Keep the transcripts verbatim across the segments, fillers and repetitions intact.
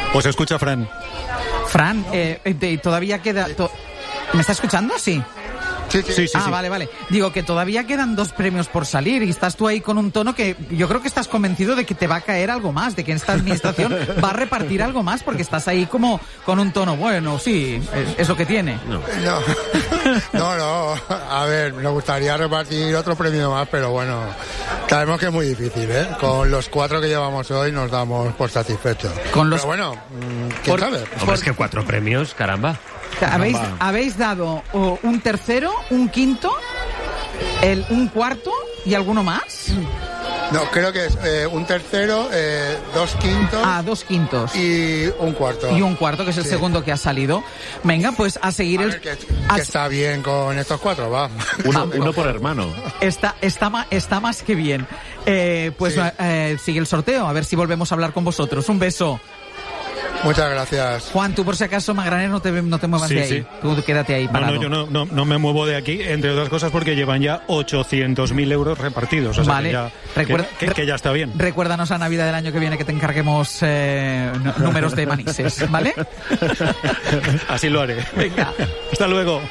Pues escucha, Fran. Fran, eh, eh, todavía queda... To- ¿Me está escuchando? Sí. Sí, sí, sí, sí, ah, sí. vale, vale. Digo que todavía quedan dos premios por salir y estás tú ahí con un tono que yo creo que estás convencido de que te va a caer algo más, de que esta administración va a repartir algo más, porque estás ahí como con un tono, bueno, sí, es, es lo que tiene. No. no, no, a ver, me gustaría repartir otro premio más, pero bueno, sabemos que es muy difícil, ¿eh? Con los cuatro que llevamos hoy nos damos por satisfechos. Con los... Pero bueno, ¿quién por... sabe? Hombre, es que cuatro premios, caramba. Habéis, habéis dado oh, un tercero, un quinto, el, un cuarto y alguno más. No, creo que es eh, un tercero, eh, dos quintos. Ah, dos quintos. Y un cuarto. Y un cuarto, que es el sí. segundo que ha salido. Venga, pues a seguir a el... Ver, que, a... que está bien con estos cuatro, va. Uno, uno por hermano. Está, está, está más que bien. Eh, pues sí. eh, sigue el sorteo, a ver si volvemos a hablar con vosotros. Un beso. Muchas gracias. Juan, tú por si acaso, Magraner, no te, no te muevas sí, de ahí. Sí. Tú quédate ahí parado. No, no, yo no, no, no me muevo de aquí, entre otras cosas porque llevan ya ochocientos mil euros repartidos. O sea, vale. que ya, Recuerda, que, que, que ya está bien. Recuérdanos a Navidad del año que viene que te encarguemos eh, números de manises, ¿vale? Así lo haré. Venga. Hasta luego.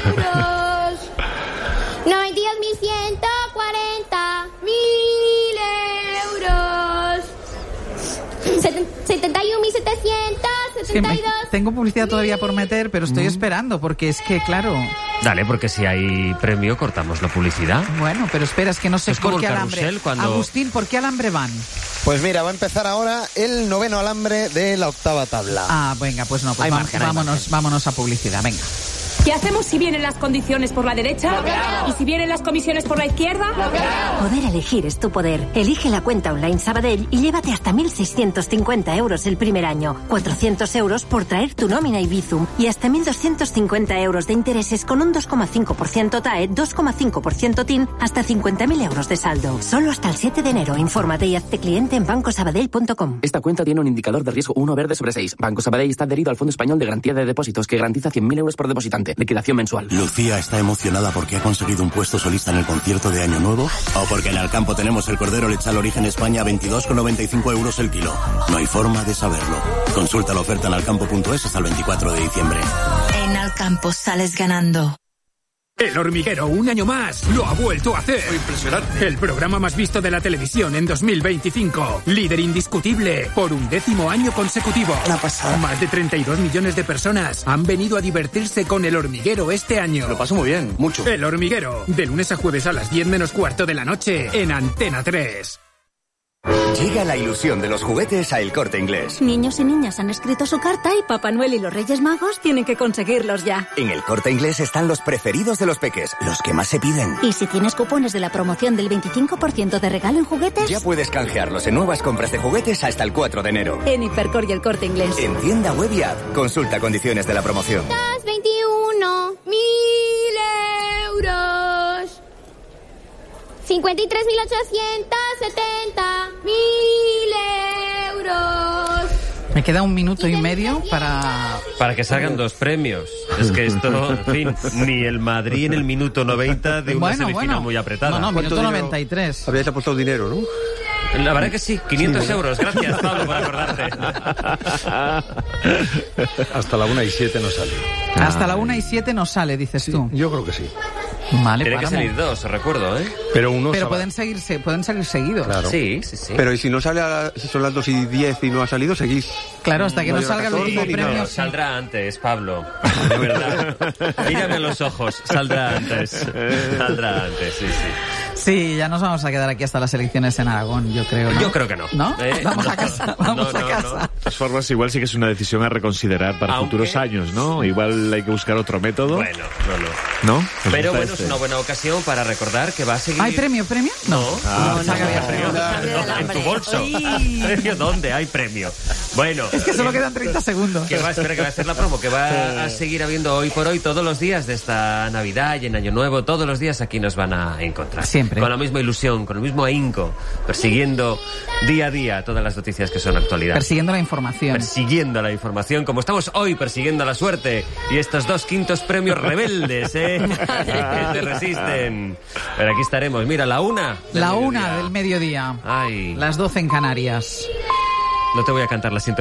noventa y dos mil ciento cuarenta mil euros. setenta y un mil setecientos setenta y dos. Es que tengo publicidad todavía por meter, pero estoy mm. esperando, porque es que, claro... Dale, porque si hay premio, cortamos la publicidad. Bueno, pero espera, es que no sé es por qué carrusel, alambre... Cuando... Agustín, ¿por qué alambre van? Pues mira, va a empezar ahora el noveno alambre de la octava tabla. Ah, venga, pues no, pues hay vamos, margen, vámonos, vámonos a publicidad, venga. ¿Qué hacemos si vienen las condiciones por la derecha? ¿Y si vienen las comisiones por la izquierda? Poder elegir es tu poder. Elige la cuenta online Sabadell y llévate hasta mil seiscientos cincuenta euros el primer año, cuatrocientos euros por traer tu nómina y Bizum y hasta mil doscientos cincuenta euros de intereses con un dos coma cinco por ciento T A E, dos coma cinco por ciento T I N, hasta cincuenta mil euros de saldo. Solo hasta el siete de enero. Infórmate y hazte cliente en banco sabadell punto com. Esta cuenta tiene un indicador de riesgo uno verde sobre seis. Banco Sabadell está adherido al Fondo Español de Garantía de Depósitos, que garantiza cien mil euros por depositante. Liquidación mensual. Lucía está emocionada porque ha conseguido un puesto solista en el concierto de Año Nuevo, o porque en Alcampo tenemos el cordero lechal origen España a veintidós con noventa y cinco euros el kilo. No hay forma de saberlo. Consulta la oferta en alcampo punto es hasta el veinticuatro de diciembre. En Alcampo sales ganando. El Hormiguero, un año más, lo ha vuelto a hacer. Impresionante. El programa más visto de la televisión en dos mil veinticinco. Líder indiscutible por un décimo año consecutivo. La pasada. Más de treinta y dos millones de personas han venido a divertirse con El Hormiguero este año. Lo paso muy bien, mucho. El Hormiguero, de lunes a jueves a las diez menos cuarto de la noche en Antena tres. Llega la ilusión de los juguetes a El Corte Inglés. Niños y niñas han escrito su carta y Papá Noel y los Reyes Magos tienen que conseguirlos ya. En El Corte Inglés están los preferidos de los peques, los que más se piden. Y si tienes cupones de la promoción del veinticinco por ciento de regalo en juguetes... Ya puedes canjearlos en nuevas compras de juguetes hasta el cuatro de enero. En Hipercor y El Corte Inglés. En tienda web y app. Consulta condiciones de la promoción. veintiuno mil euros. cincuenta y tres mil ochocientos setenta mil euros. Me queda un minuto y medio para... Para que salgan dos premios. Es que esto, en fin, ni el Madrid en el minuto noventa de una bueno, semifinal bueno. muy apretada. No, no, minuto noventa y tres. Habíais apostado dinero, ¿no? La verdad que sí, quinientos sí, euros. Gracias, Pablo, por acordarte. Hasta la una y siete no sale. Hasta la una y siete no sale, dices sí, tú. Yo creo que sí. Vale, Tiene que salir dos, recuerdo, ¿eh? Pero uno Pero sabe. pueden seguirse, pueden salir seguidos. Claro. Sí, sí, sí. Pero ¿y si no sale a la, si son las dos y diez y no ha salido, seguís? Claro, hasta que no, no salga el último premio. No, saldrá antes, Pablo. De verdad. Mírame a los ojos. Saldrá antes. Saldrá antes, sí, sí. Sí, ya nos vamos a quedar aquí hasta las elecciones en Aragón, yo creo, ¿no? Yo creo que no. ¿No? Eh, vamos no, a casa, vamos no, no, a casa. No. De todas formas, igual sí que es una decisión a reconsiderar para Aunque... futuros años, ¿no? Igual hay que buscar otro método. Bueno, no, no. ¿No? Pues Pero bueno, este. es una buena ocasión para recordar que va a seguir... ¿Hay premio, premio? No. Ah, no, no, no, no, premio. No, no, en tu bolso. ¿Premio dónde? Hay premio. Bueno. Es que solo quedan treinta segundos. Que va, espera, que va a ser la promo, que va a seguir habiendo hoy por hoy todos los días de esta Navidad y en Año Nuevo. Todos los días aquí nos van a encontrar. Siempre. Con la misma ilusión, con el mismo ahínco, persiguiendo día a día todas las noticias que son actualidad. Persiguiendo la información. Persiguiendo la información, como estamos hoy persiguiendo la suerte y estos dos quintos premios rebeldes, ¿eh? que se resisten. Pero aquí estaremos, mira, la una. La mediodía. una del mediodía. Ay. Las doce en Canarias. No te voy a cantar la sintonía.